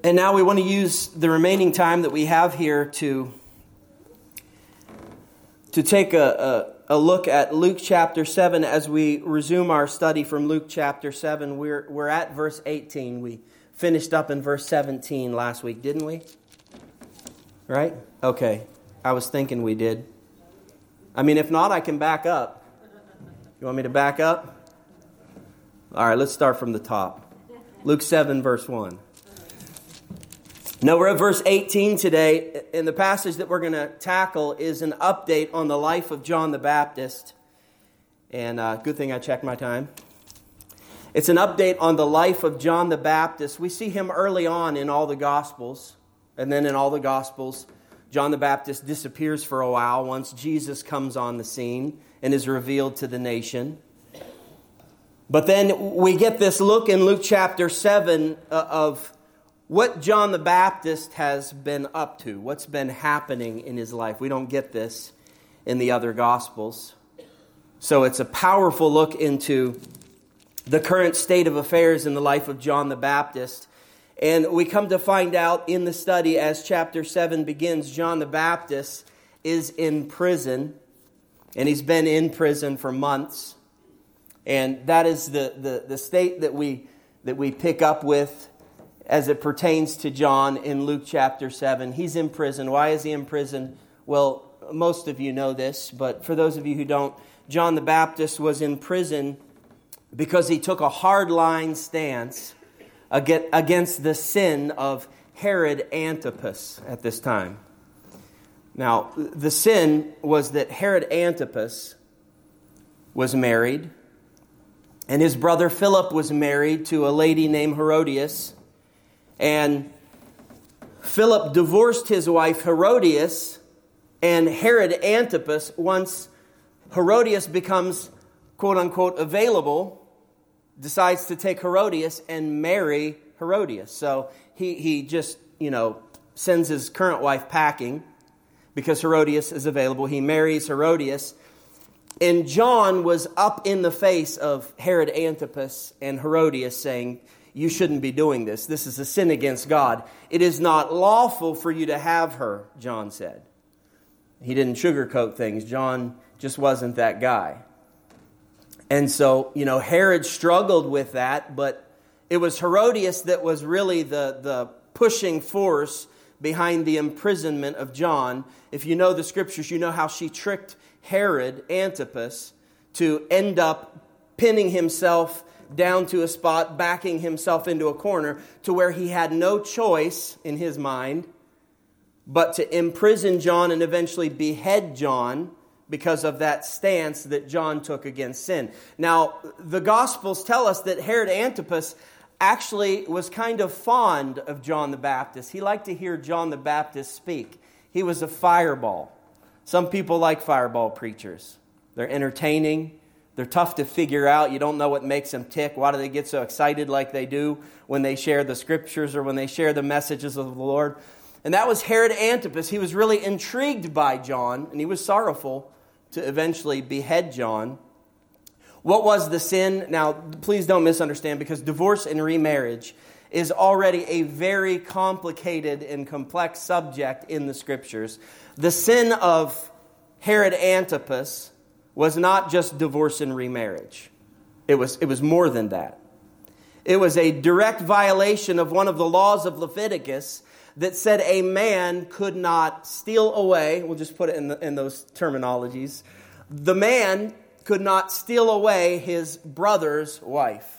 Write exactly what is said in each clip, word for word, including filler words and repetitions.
And now we want to use the remaining time that we have here to, to take a, a, a look at Luke chapter seven as we resume our study from Luke chapter seven. We're, we're at verse eighteen. We finished up in verse seventeen last week, didn't we? Right? Okay. I was thinking we did. I mean, if not, I can back up. You want me to back up? All right, let's start from the top. Luke seven, verse one. Now, we're at verse eighteen today, and the passage that we're going to tackle is an update on the life of John the Baptist. And uh, good thing I checked my time. It's an update on the life of John the Baptist. We see him early on in all the Gospels, and then in all the Gospels, John the Baptist disappears for a while once Jesus comes on the scene and is revealed to the nation. But then we get this look in Luke chapter seven of what John the Baptist has been up to, what's been happening in his life. We don't get this in the other Gospels. So it's a powerful look into the current state of affairs in the life of John the Baptist. And we come to find out in the study as chapter seven begins, John the Baptist is in prison. And he's been in prison for months. And that is the, the, the state that we that we pick up with as it pertains to John in Luke chapter seven. He's in prison. Why is he in prison? Well, most of you know this, but for those of you who don't, John the Baptist was in prison because he took a hardline stance against the sin of Herod Antipas at this time. Now, the sin was that Herod Antipas was married, and his brother Philip was married to a lady named Herodias. And Philip divorced his wife Herodias, and Herod Antipas, once Herodias becomes quote-unquote available, decides to take Herodias and marry Herodias. So he, he just, you know, sends his current wife packing because Herodias is available. He marries Herodias. And John was up in the face of Herod Antipas and Herodias saying, you shouldn't be doing this. This is a sin against God. It is not lawful for you to have her, John said. He didn't sugarcoat things. John just wasn't that guy. And so, you know, Herod struggled with that, but it was Herodias that was really the, the pushing force behind the imprisonment of John. If you know the scriptures, you know how she tricked Herod Antipas to end up pinning himself down to a spot, backing himself into a corner to where he had no choice in his mind but to imprison John and eventually behead John because of that stance that John took against sin. Now, the Gospels tell us that Herod Antipas actually was kind of fond of John the Baptist. He liked to hear John the Baptist speak. He was a fireball. Some people like fireball preachers. They're entertaining. They're tough to figure out. You don't know what makes them tick. Why do they get so excited like they do when they share the scriptures or when they share the messages of the Lord? And that was Herod Antipas. He was really intrigued by John, and he was sorrowful to eventually behead John. What was the sin? Now, please don't misunderstand, because divorce and remarriage is already a very complicated and complex subject in the Scriptures. The sin of Herod Antipas was not just divorce and remarriage. It was, it was more than that. It was a direct violation of one of the laws of Leviticus that said a man could not steal away. We'll just put it in, the, in those terminologies. The man could not steal away his brother's wife.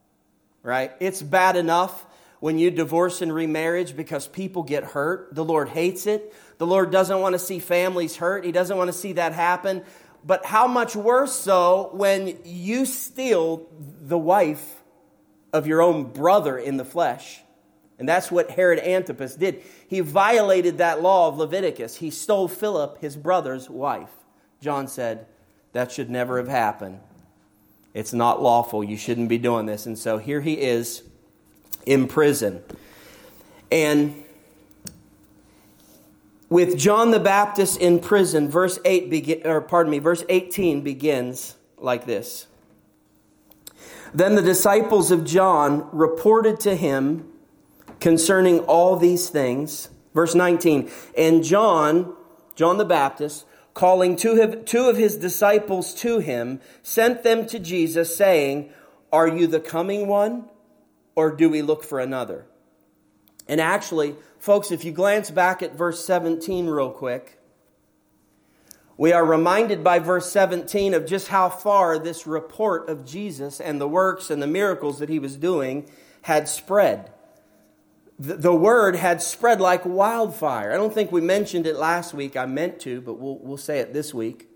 Right? It's bad enough when you divorce and remarriage because people get hurt. The Lord hates it. The Lord doesn't want to see families hurt. He doesn't want to see that happen. But how much worse so when you steal the wife of your own brother in the flesh? And that's what Herod Antipas did. He violated that law of Leviticus. He stole Philip, his brother's wife. John said, that should never have happened. It's not lawful. You shouldn't be doing this. And so here he is in prison. And with John the Baptist in prison, verse eight begin, or pardon me, verse eighteen begins like this. Then the disciples of John reported to him concerning all these things. Verse nineteen, and John, John the Baptist, calling two of, two of his disciples to him, sent them to Jesus, saying, are you the coming one, or do we look for another? And actually, folks, if you glance back at verse seventeen real quick, we are reminded by verse seventeen of just how far this report of Jesus and the works and the miracles that he was doing had spread. The, the word had spread like wildfire. I don't think we mentioned it last week. I meant to, but we'll, we'll say it this week.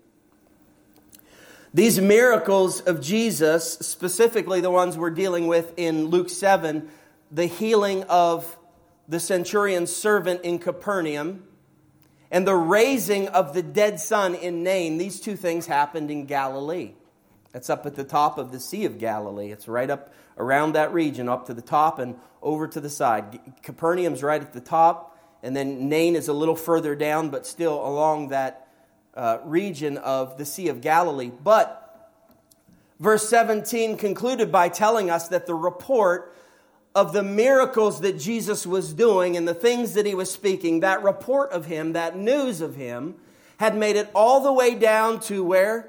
These miracles of Jesus, specifically the ones we're dealing with in Luke seven, the healing of the centurion's servant in Capernaum, and the raising of the dead son in Nain, these two things happened in Galilee. That's up at the top of the Sea of Galilee. It's right up around that region, up to the top and over to the side. Capernaum's right at the top, and then Nain is a little further down, but still along that uh, region of the Sea of Galilee. But verse seventeen concluded by telling us that the report of the miracles that Jesus was doing and the things that he was speaking, that report of him, that news of him, had made it all the way down to where?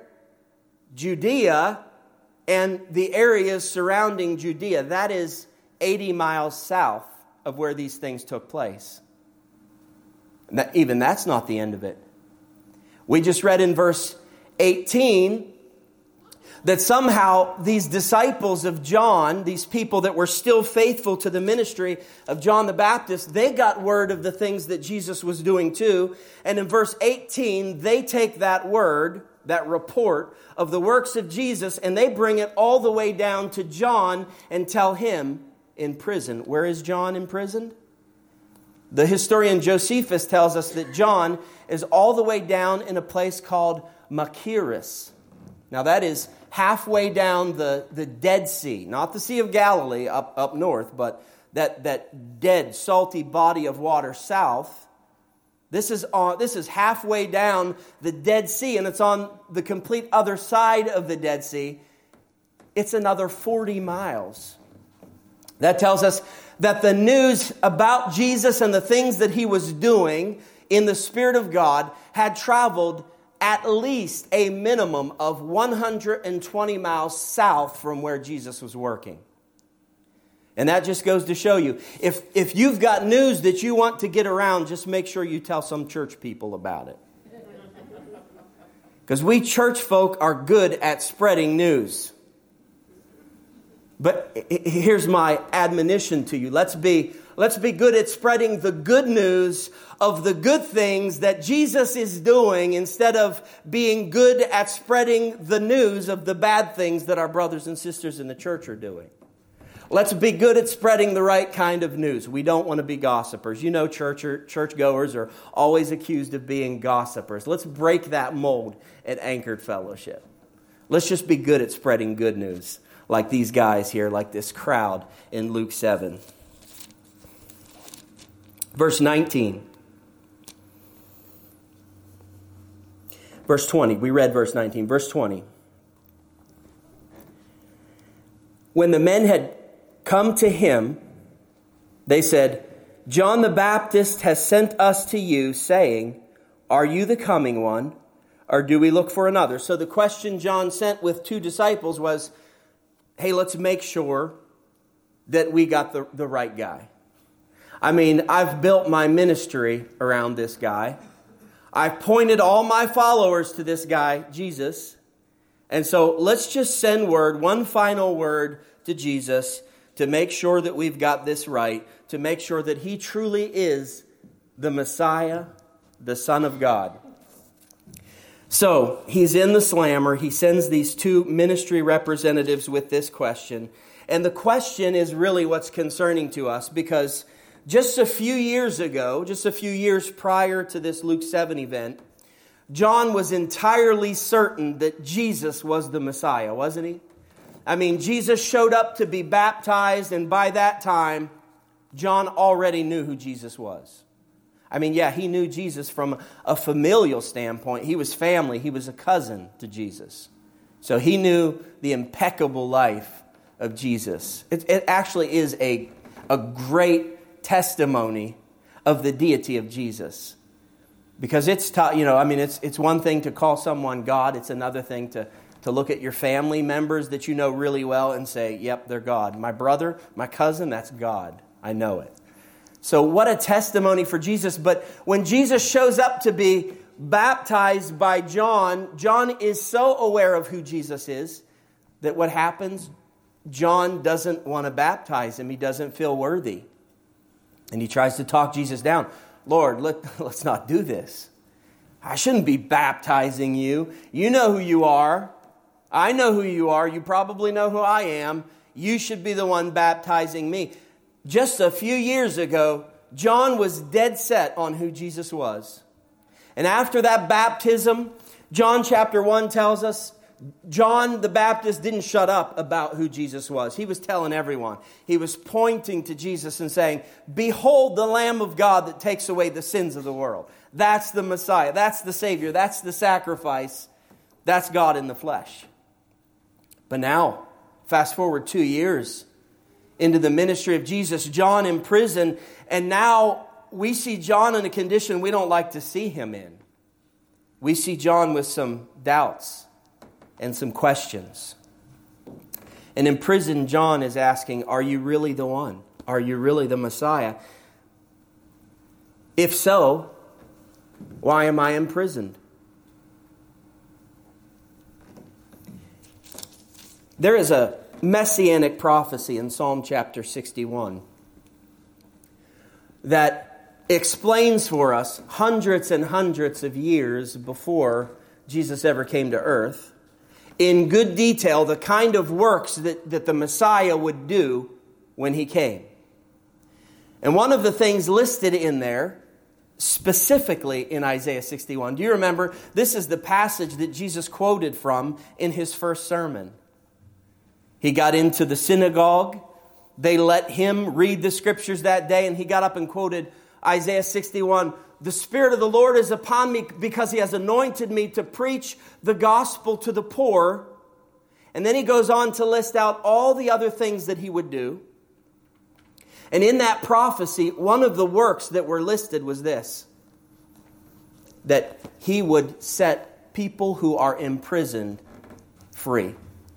Judea and the areas surrounding Judea. That is eighty miles south of where these things took place. That, even that's not the end of it. We just read in verse eighteen that somehow these disciples of John, these people that were still faithful to the ministry of John the Baptist, they got word of the things that Jesus was doing too. And in verse eighteen, they take that word, that report of the works of Jesus, and they bring it all the way down to John and tell him in prison. Where is John imprisoned? The historian Josephus tells us that John is all the way down in a place called Machaerus. Now that is halfway down the, the Dead Sea, not the Sea of Galilee up, up north, but that, that dead, salty body of water south. This is, on, this is halfway down the Dead Sea, and it's on the complete other side of the Dead Sea. It's another forty miles. That tells us that the news about Jesus and the things that he was doing in the Spirit of God had traveled at least a minimum of one hundred twenty miles south from where Jesus was working. And that just goes to show you, if, if you've got news that you want to get around, just make sure you tell some church people about it. Because we church folk are good at spreading news. But here's my admonition to you. Let's be, let's be good at spreading the good news of the good things that Jesus is doing instead of being good at spreading the news of the bad things that our brothers and sisters in the church are doing. Let's be good at spreading the right kind of news. We don't want to be gossipers. You know, church or churchgoers are always accused of being gossipers. Let's break that mold at Anchored Fellowship. Let's just be good at spreading good news, like these guys here, like this crowd in Luke seven. Verse nineteen. Verse twenty. We read verse nineteen. Verse twenty. When the men had come to him, they said, John the Baptist has sent us to you, saying, are you the coming one, or do we look for another? So the question John sent with two disciples was, hey, let's make sure that we got the, the right guy. I mean, I've built my ministry around this guy. I've pointed all my followers to this guy, Jesus. And so let's just send word, one final word to Jesus to make sure that we've got this right, to make sure that he truly is the Messiah, the Son of God. So he's in the slammer. He sends these two ministry representatives with this question. And the question is really what's concerning to us, because just a few years ago, just a few years prior to this Luke seven event, John was entirely certain that Jesus was the Messiah, wasn't he? I mean, Jesus showed up to be baptized, and by that time, John already knew who Jesus was. I mean, yeah, he knew Jesus from a familial standpoint. He was family. He was a cousin to Jesus. So he knew the impeccable life of Jesus. It, it actually is a, a great testimony of the deity of Jesus. Because it's, t- you know, I mean, it's it's one thing to call someone God. It's another thing to, to look at your family members that you know really well and say, yep, they're God. My brother, my cousin, that's God. I know it. So what a testimony for Jesus. But when Jesus shows up to be baptized by John, John is so aware of who Jesus is that what happens, John doesn't want to baptize him. He doesn't feel worthy. And he tries to talk Jesus down. Lord, let, let's not do this. I shouldn't be baptizing you. You know who you are. I know who you are. You probably know who I am. You should be the one baptizing me. Just a few years ago, John was dead set on who Jesus was. And after that baptism, John chapter one tells us, John the Baptist didn't shut up about who Jesus was. He was telling everyone. He was pointing to Jesus and saying, behold the Lamb of God that takes away the sins of the world. That's the Messiah. That's the Savior. That's the sacrifice. That's God in the flesh. But now, fast forward two years into the ministry of Jesus, John in prison, and now we see John in a condition we don't like to see him in. We see John with some doubts and some questions. And in prison, John is asking, are you really the one? Are you really the Messiah? If so, why am I imprisoned? There is a messianic prophecy in Psalm chapter sixty-one that explains for us hundreds and hundreds of years before Jesus ever came to earth, in good detail, the kind of works that, that the Messiah would do when he came. And one of the things listed in there, specifically in Isaiah sixty-one, do you remember? This is the passage that Jesus quoted from in his first sermon. He got into the synagogue. They let him read the scriptures that day, and he got up and quoted Isaiah sixty-one. The Spirit of the Lord is upon me because He has anointed me to preach the gospel to the poor. And then he goes on to list out all the other things that he would do. And in that prophecy, one of the works that were listed was this: that he would set people who are imprisoned free.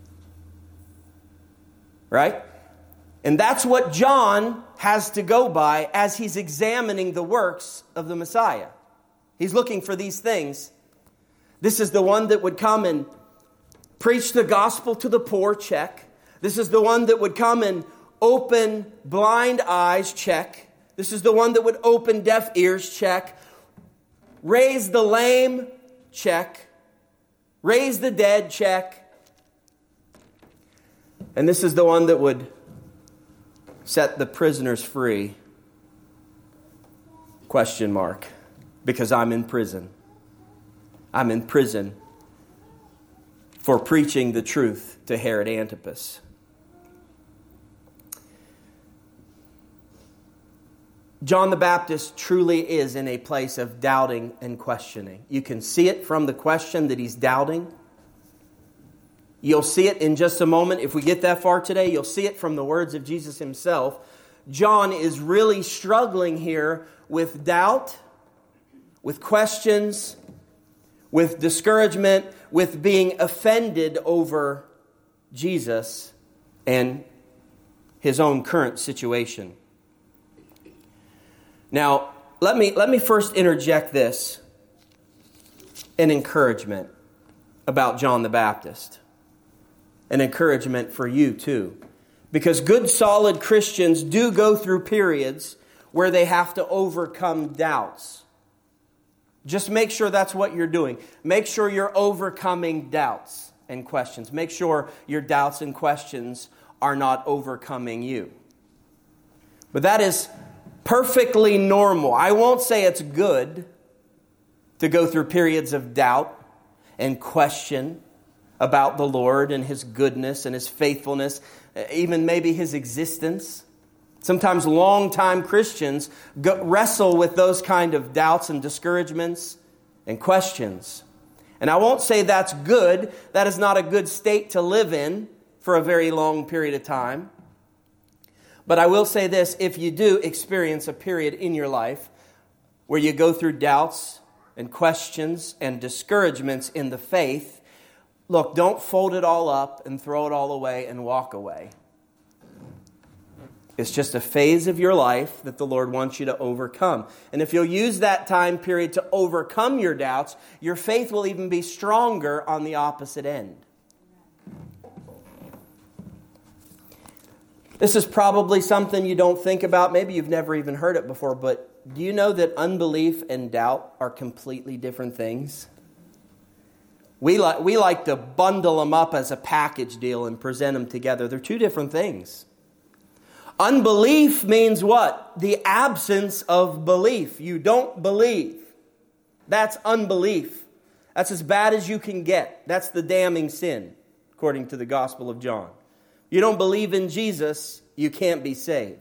Right? And that's what John has to go by as he's examining the works of the Messiah. He's looking for these things. This is the one that would come and preach the gospel to the poor, check. This is the one that would come and open blind eyes, check. This is the one that would open deaf ears, check. Raise the lame, check. Raise the dead, check. And this is the one that would set the prisoners free, question mark, because I'm in prison. I'm in prison for preaching the truth to Herod Antipas. John the Baptist truly is in a place of doubting and questioning. You can see it from the question that he's doubting. You'll see it in just a moment. If we get that far today, you'll see it from the words of Jesus himself. John is really struggling here with doubt, with questions, with discouragement, with being offended over Jesus and his own current situation. Now, let me, let me first interject this, an encouragement about John the Baptist. An encouragement for you too. Because good, solid Christians do go through periods where they have to overcome doubts. Just make sure that's what you're doing. Make sure you're overcoming doubts and questions. Make sure your doubts and questions are not overcoming you. But that is perfectly normal. I won't say it's good to go through periods of doubt and question about the Lord and His goodness and His faithfulness, even maybe His existence. Sometimes long-time Christians go, wrestle with those kind of doubts and discouragements and questions. And I won't say that's good. That is not a good state to live in for a very long period of time. But I will say this, if you do experience a period in your life where you go through doubts and questions and discouragements in the faith, look, don't fold it all up and throw it all away and walk away. It's just a phase of your life that the Lord wants you to overcome. And if you'll use that time period to overcome your doubts, your faith will even be stronger on the opposite end. This is probably something you don't think about. Maybe you've never even heard it before, but do you know that unbelief and doubt are completely different things? We like, we like to bundle them up as a package deal and present them together. They're two different things. Unbelief means what? The absence of belief. You don't believe. That's unbelief. That's as bad as you can get. That's the damning sin, according to the Gospel of John. You don't believe in Jesus, you can't be saved.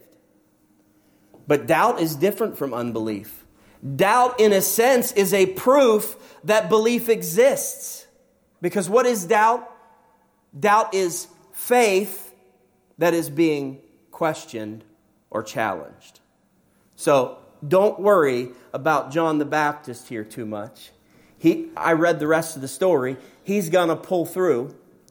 But doubt is different from unbelief. Doubt, in a sense, is a proof that belief exists. Because what is doubt? Doubt is faith that is being questioned or challenged. So don't worry about John the Baptist here too much. He, I read the rest of the story. He's going to pull through.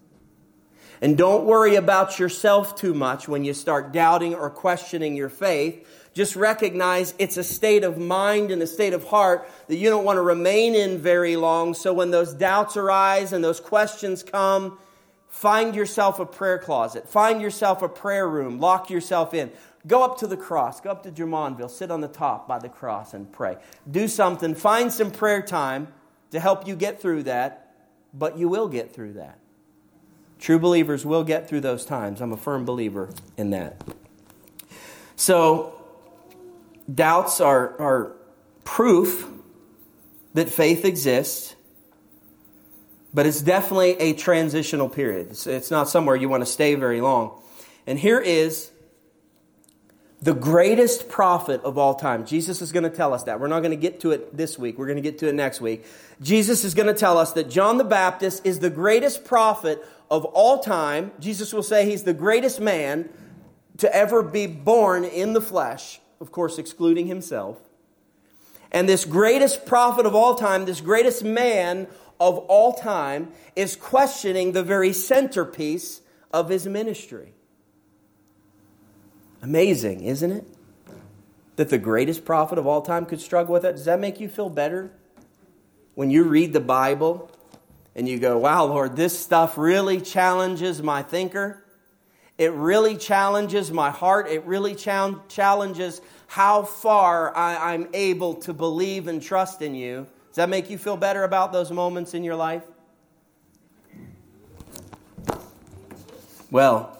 And don't worry about yourself too much when you start doubting or questioning your faith. Just recognize it's a state of mind and a state of heart that you don't want to remain in very long. So when those doubts arise and those questions come, find yourself a prayer closet. Find yourself a prayer room. Lock yourself in. Go up to the cross. Go up to Drummondville. Sit on the top by the cross and pray. Do something. Find some prayer time to help you get through that. But you will get through that. True believers will get through those times. I'm a firm believer in that. So, doubts are, are proof that faith exists. But it's definitely a transitional period. It's, it's not somewhere you want to stay very long. And here is the greatest prophet of all time. Jesus is going to tell us that. We're not going to get to it this week. We're going to get to it next week. Jesus is going to tell us that John the Baptist is the greatest prophet of all time. Jesus will say he's the greatest man to ever be born in the flesh, of course, excluding himself. And this greatest prophet of all time, this greatest man of all time, is questioning the very centerpiece of his ministry. Amazing, isn't it? That the greatest prophet of all time could struggle with that. Does that make you feel better? When you read the Bible and you go, wow, Lord, this stuff really challenges my thinker. It really challenges my heart. It really ch- challenges how far I- I'm able to believe and trust in you. Does that make you feel better about those moments in your life? Well,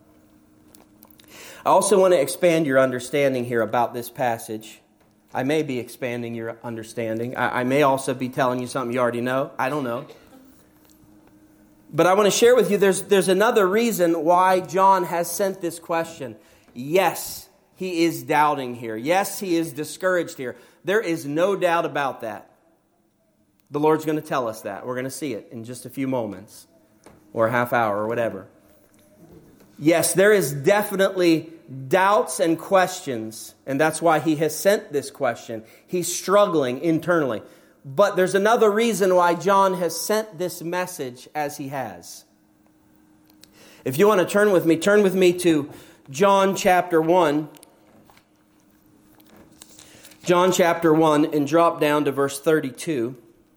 I also want to expand your understanding here about this passage. I may be expanding your understanding. I, I may also be telling you something you already know. I don't know. But I want to share with you, there's, there's another reason why John has sent this question. Yes, he is doubting here. Yes, he is discouraged here. There is no doubt about that. The Lord's going to tell us that. We're going to see it in just a few moments or a half hour or whatever. Yes, there is definitely doubts and questions, and that's why he has sent this question. He's struggling internally. But there's another reason why John has sent this message as he has. If you want to turn with me, turn with me to John chapter one. John chapter one, and drop down to verse thirty-two.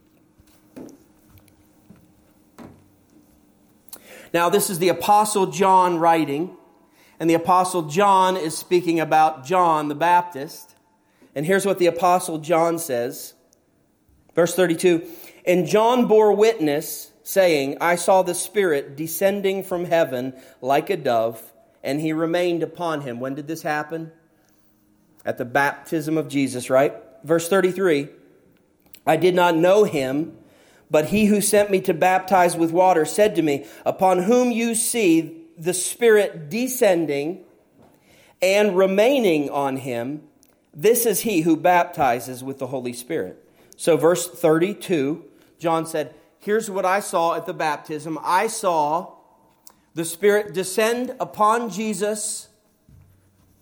Now, this is the Apostle John writing, and the Apostle John is speaking about John the Baptist. And here's what the Apostle John says. Verse thirty-two, and John bore witness, saying, I saw the Spirit descending from heaven like a dove, and he remained upon him. When did this happen? At the baptism of Jesus, right? Verse thirty-three, I did not know him, but he who sent me to baptize with water said to me, upon whom you see the Spirit descending and remaining on him, this is he who baptizes with the Holy Spirit. So verse thirty-two, John said, here's what I saw at the baptism. I saw the Spirit descend upon Jesus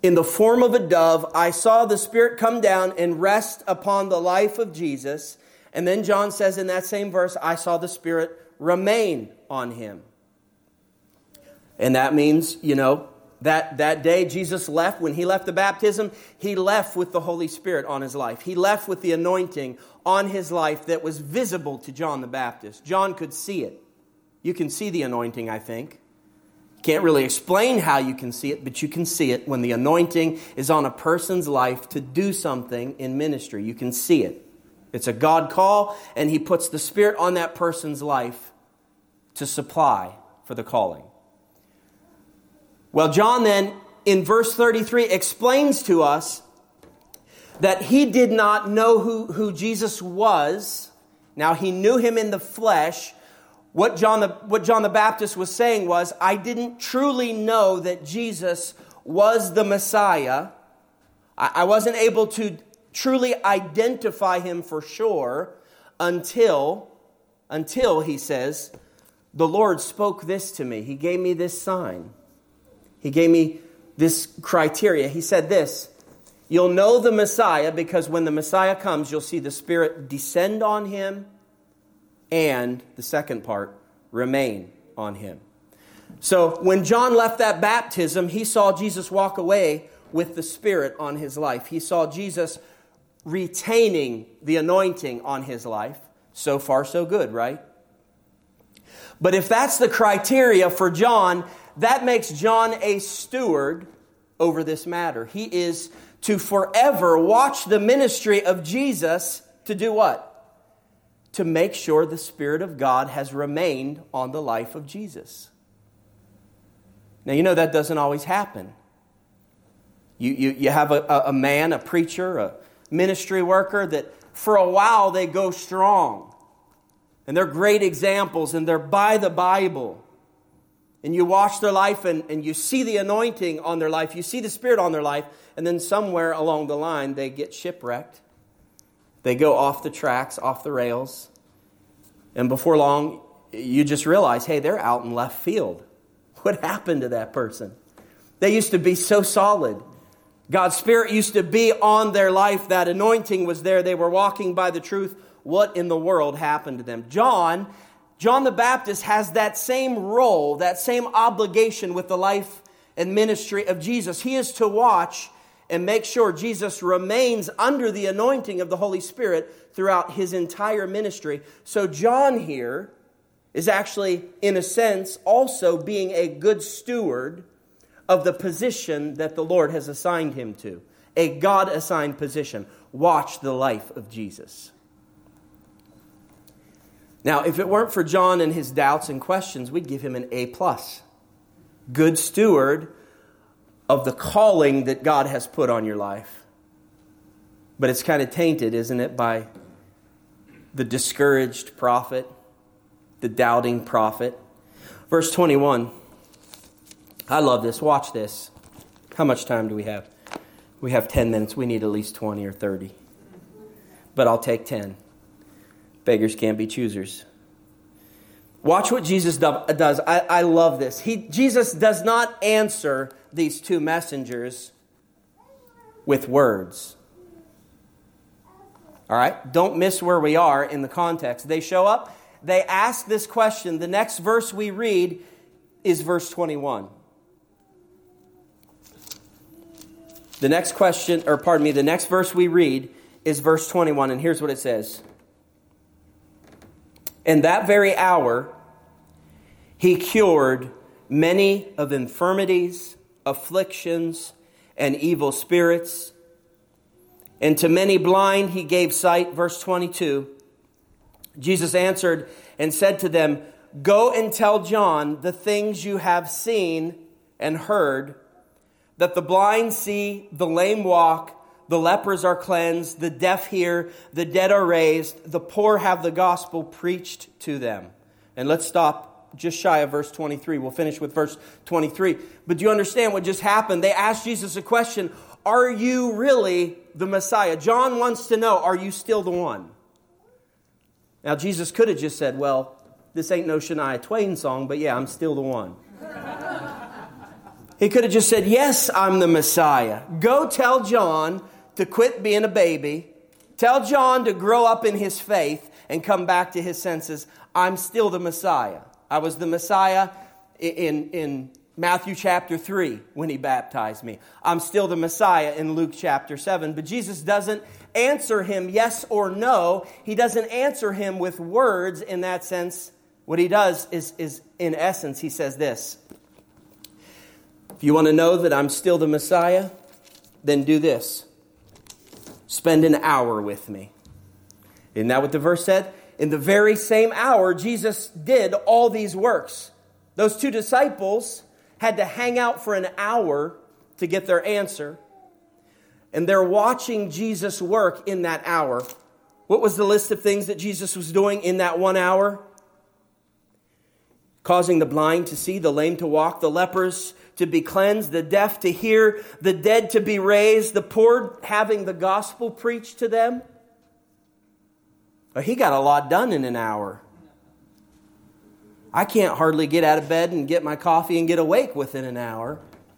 in the form of a dove, I saw the Spirit come down and rest upon the life of Jesus. And then John says in that same verse, I saw the Spirit remain on him. And that means, you know, that, that day Jesus left, when he left the baptism, he left with the Holy Spirit on his life. He left with the anointing on his life that was visible to John the Baptist. John could see it. You can see the anointing, I think. Can't really explain how you can see it, but you can see it when the anointing is on a person's life to do something in ministry. You can see it. It's a God call, and he puts the Spirit on that person's life to supply for the calling. Well, John then, in verse thirty-three, explains to us that he did not know who, who Jesus was. Now, he knew him in the flesh. What John, the, what John the Baptist was saying was, I didn't truly know that Jesus was the Messiah. I, I wasn't able to truly identify him for sure until, until, he says, the Lord spoke this to me. He gave me this sign. He gave me this criteria. He said this, you'll know the Messiah because when the Messiah comes, you'll see the Spirit descend on him and, the second part, remain on him. So when John left that baptism, he saw Jesus walk away with the Spirit on his life. He saw Jesus retaining the anointing on his life. So far, so good, right? But if that's the criteria for John, that makes John a steward over this matter. He is to forever watch the ministry of Jesus to do what? To make sure the Spirit of God has remained on the life of Jesus. Now, you know that doesn't always happen. You, you, you have a, a man, a preacher, a ministry worker that for a while they go strong. And they're great examples and they're by the Bible. And you watch their life and, and you see the anointing on their life. You see the Spirit on their life. And then somewhere along the line, they get shipwrecked. They go off the tracks, off the rails. And before long, you just realize, hey, they're out in left field. What happened to that person? They used to be so solid. God's Spirit used to be on their life. That anointing was there. They were walking by the truth. What in the world happened to them? John... John the Baptist has that same role, that same obligation with the life and ministry of Jesus. He is to watch and make sure Jesus remains under the anointing of the Holy Spirit throughout his entire ministry. So John here is actually, in a sense, also being a good steward of the position that the Lord has assigned him to. A God-assigned position. Watch the life of Jesus. Now, if it weren't for John and his doubts and questions, we'd give him an A plus. Good steward of the calling that God has put on your life. But it's kind of tainted, isn't it, by the discouraged prophet, the doubting prophet. Verse twenty-one. I love this. Watch this. How much time do we have? We have ten minutes. We need at least twenty or thirty. But I'll take ten. Beggars can't be choosers. Watch what Jesus does. I, I love this. He, Jesus does not answer these two messengers with words. All right? Don't miss where we are in the context. They show up. They ask this question. The next verse we read is verse twenty-one. The next question, or pardon me, the next verse we read is verse twenty-one. And here's what it says. In that very hour, he cured many of infirmities, afflictions, and evil spirits. And to many blind he gave sight. Verse twenty-two. Jesus answered and said to them, go and tell John the things you have seen and heard, that the blind see, the lame walk, the lepers are cleansed, the deaf hear, the dead are raised, the poor have the gospel preached to them. And let's stop just shy of verse twenty-three. We'll finish with verse twenty-three. But do you understand what just happened? They asked Jesus a question. Are you really the Messiah? John wants to know, are you still the one? Now, Jesus could have just said, well, this ain't no Shania Twain song, but yeah, I'm still the one. He could have just said, yes, I'm the Messiah. Go tell John to quit being a baby. Tell John to grow up in his faith and come back to his senses. I'm still the Messiah. I was the Messiah in, in Matthew chapter three when he baptized me. I'm still the Messiah in Luke chapter seven. But Jesus doesn't answer him yes or no. He doesn't answer him with words in that sense. What he does is, is in essence, he says this. If you want to know that I'm still the Messiah, then do this. Spend an hour with me. Isn't that what the verse said? In the very same hour, Jesus did all these works. Those two disciples had to hang out for an hour to get their answer. And they're watching Jesus work in that hour. What was the list of things that Jesus was doing in that one hour? Causing the blind to see, the lame to walk, the lepers to be cleansed, the deaf to hear, the dead to be raised, the poor having the gospel preached to them. But he got a lot done in an hour. I can't hardly get out of bed and get my coffee and get awake within an hour.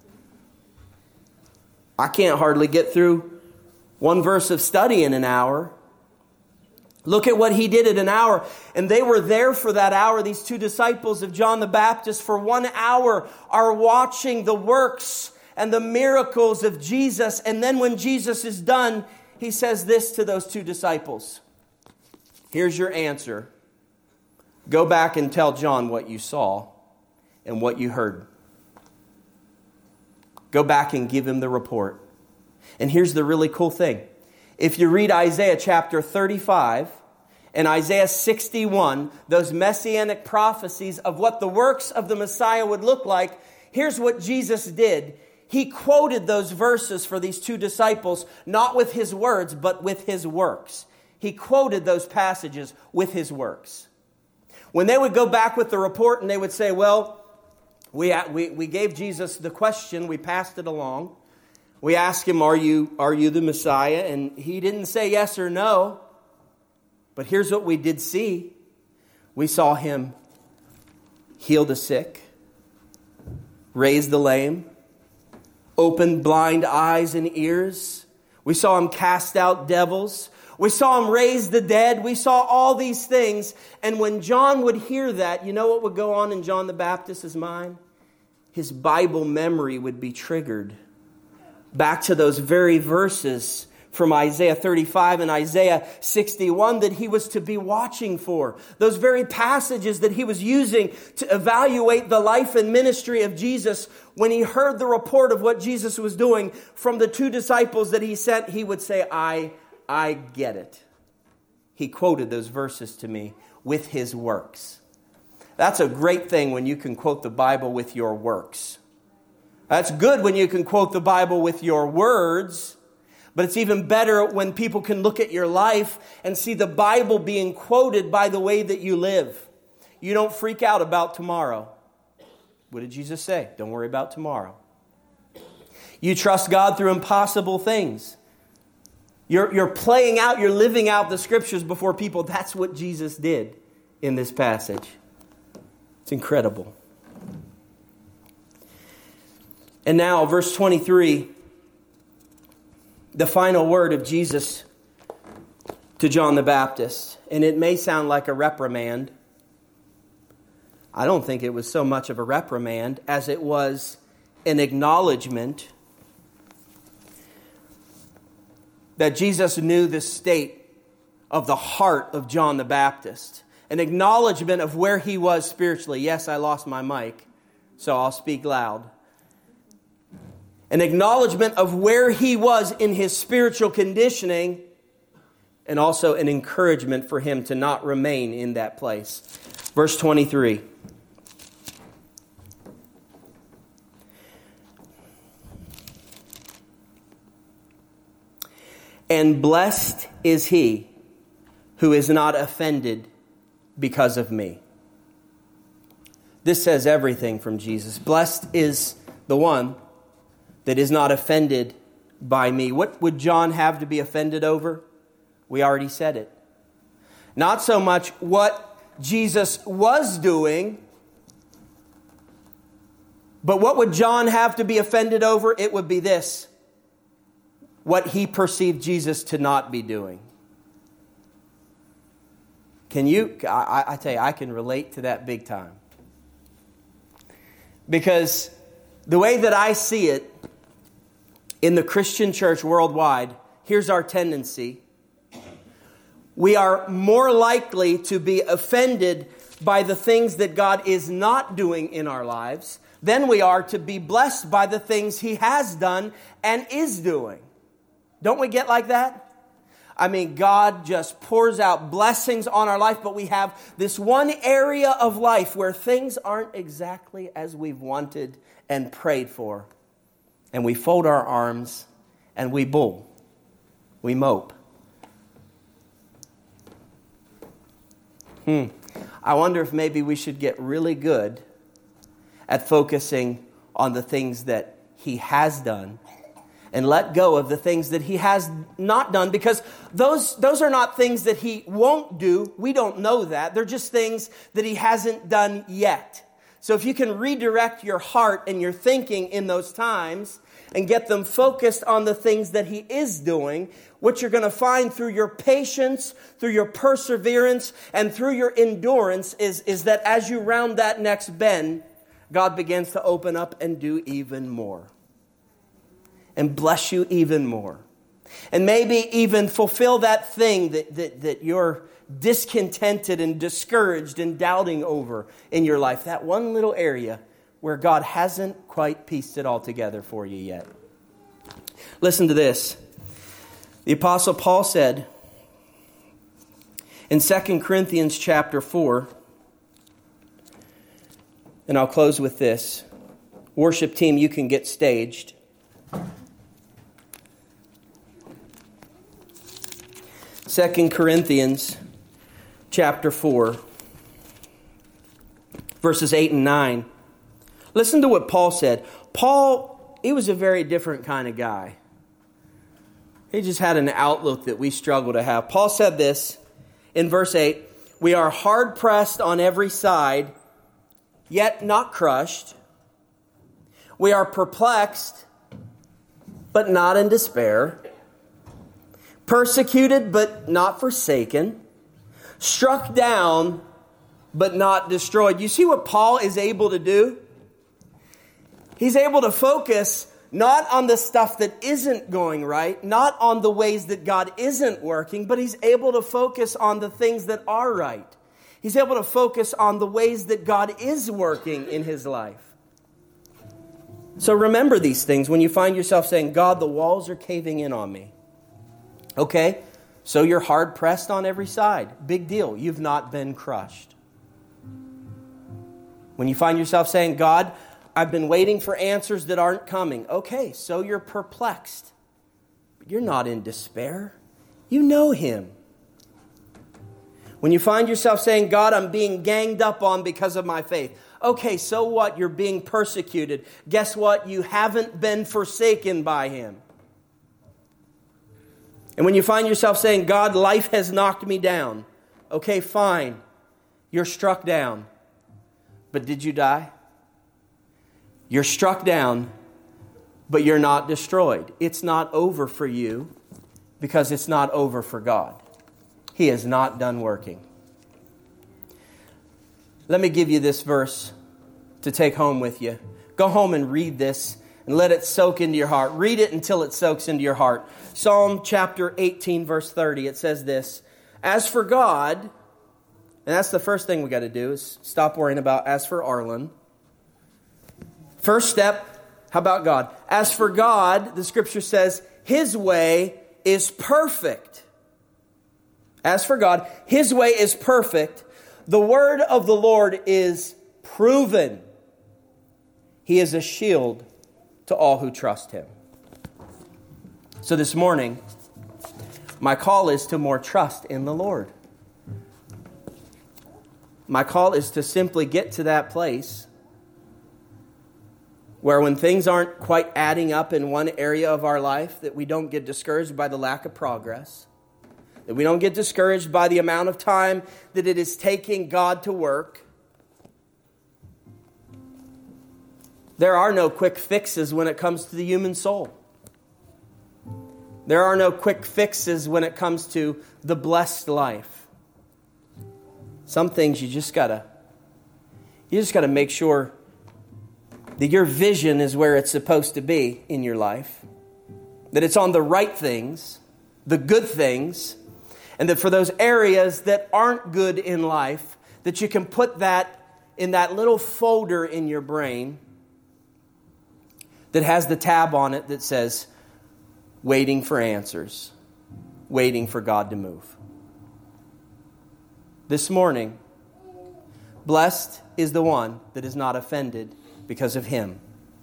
I can't hardly get through one verse of study in an hour. Look at what he did in an hour. And they were there for that hour. These two disciples of John the Baptist for one hour are watching the works and the miracles of Jesus. And then when Jesus is done, he says this to those two disciples. Here's your answer. Go back and tell John what you saw and what you heard. Go back and give him the report. And here's the really cool thing. If you read Isaiah chapter thirty-five and Isaiah sixty-one, those messianic prophecies of what the works of the Messiah would look like, here's what Jesus did. He quoted those verses for these two disciples, not with his words, but with his works. He quoted those passages with his works. When they would go back with the report and they would say, well, we, we, we gave Jesus the question, we passed it along. We asked him, are you, are you the Messiah? And he didn't say yes or no. But here's what we did see. We saw him heal the sick, raise the lame, open blind eyes and ears. We saw him cast out devils. We saw him raise the dead. We saw all these things. And when John would hear that, you know what would go on in John the Baptist's mind? His Bible memory would be triggered back to those very verses from Isaiah thirty-five and Isaiah sixty-one that he was to be watching for. Those very passages that he was using to evaluate the life and ministry of Jesus. When he heard the report of what Jesus was doing from the two disciples that he sent, he would say, I, I get it. He quoted those verses to me with his works. That's a great thing when you can quote the Bible with your works. That's good when you can quote the Bible with your words, but it's even better when people can look at your life and see the Bible being quoted by the way that you live. You don't freak out about tomorrow. What did Jesus say? Don't worry about tomorrow. You trust God through impossible things. You're, you're playing out, you're living out the scriptures before people. That's what Jesus did in this passage. It's incredible. And now, verse twenty-three, the final word of Jesus to John the Baptist. And it may sound like a reprimand. I don't think it was so much of a reprimand as it was an acknowledgement that Jesus knew the state of the heart of John the Baptist. An acknowledgement of where he was spiritually. Yes, I lost my mic, so I'll speak loud. An acknowledgement of where he was in his spiritual conditioning, and also an encouragement for him to not remain in that place. Verse twenty-three. And blessed is he who is not offended because of me. This says everything from Jesus. Blessed is the one that is not offended by me. What would John have to be offended over? We already said it. Not so much what Jesus was doing, But what would John have to be offended over? It would be this: what he perceived Jesus to not be doing. Can you, I, I tell you, I can relate to that big time. Because the way that I see it in the Christian church worldwide, here's our tendency. We are more likely to be offended by the things that God is not doing in our lives than we are to be blessed by the things He has done and is doing. Don't we get like that? I mean, God just pours out blessings on our life, but we have this one area of life where things aren't exactly as we've wanted and prayed for. And we fold our arms and we bull. We mope. Hmm. I wonder if maybe we should get really good at focusing on the things that He has done and let go of the things that He has not done, because those, those are not things that He won't do. We don't know that. They're just things that He hasn't done yet. So if you can redirect your heart and your thinking in those times and get them focused on the things that He is doing, what you're going to find through your patience, through your perseverance, and through your endurance is, is that as you round that next bend, God begins to open up and do even more. And bless you even more. And maybe even fulfill that thing that, that, that you're discontented and discouraged and doubting over in your life. That one little area where God hasn't quite pieced it all together for you yet. Listen to this. The Apostle Paul said in Second Corinthians chapter four, and I'll close with this. Worship team, you can get staged. Second Corinthians chapter four, verses eight and nine. Listen to what Paul said. Paul, he was a very different kind of guy. He just had an outlook that we struggle to have. Paul said this in verse eight, "We are hard pressed on every side, yet not crushed. We are perplexed, but not in despair. Persecuted, but not forsaken. Struck down, but not destroyed." You see what Paul is able to do? He's able to focus not on the stuff that isn't going right, not on the ways that God isn't working, but he's able to focus on the things that are right. He's able to focus on the ways that God is working in his life. So remember these things when you find yourself saying, "God, the walls are caving in on me." Okay, so you're hard pressed on every side. Big deal. You've not been crushed. When you find yourself saying, "God, I've been waiting for answers that aren't coming." Okay, so you're perplexed. But you're not in despair. You know Him. When you find yourself saying, "God, I'm being ganged up on because of my faith." Okay, so what? You're being persecuted. Guess what? You haven't been forsaken by Him. And when you find yourself saying, "God, life has knocked me down." Okay, fine. You're struck down. But did you die? You're struck down, but you're not destroyed. It's not over for you because it's not over for God. He is not done working. Let me give you this verse to take home with you. Go home and read this and let it soak into your heart. Read it until it soaks into your heart. Psalm chapter eighteen, verse thirty, it says this: "As for God," and that's the first thing we got to do, is stop worrying about "as for Arlen." First step, how about God? "As for God," the scripture says, "His way is perfect." As for God, His way is perfect. The word of the Lord is proven. He is a shield to all who trust Him. So this morning, my call is to more trust in the Lord. My call is to simply get to that place where when things aren't quite adding up in one area of our life, that we don't get discouraged by the lack of progress, that we don't get discouraged by the amount of time that it is taking God to work, There are no quick fixes when it comes to the human soul. There are no quick fixes when it comes to the blessed life. Some things you just gotta, you just gotta make sure that your vision is where it's supposed to be in your life. That it's on the right things, the good things, and that for those areas that aren't good in life, that you can put that in that little folder in your brain that has the tab on it that says, waiting for answers, waiting for God to move. This morning, blessed is the one that is not offended because of him.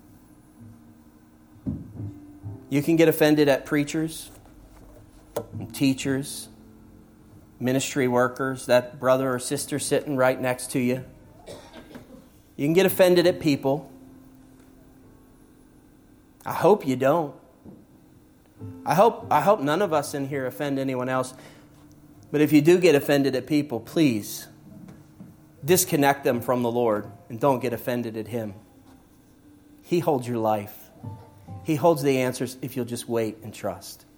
You can get offended at preachers, and teachers, ministry workers, that brother or sister sitting right next to you. You can get offended at people. I hope you don't. I hope I hope none of us in here offend anyone else. But if you do get offended at people, please disconnect them from the Lord and don't get offended at him. He holds your life. He holds the answers if you'll just wait and trust.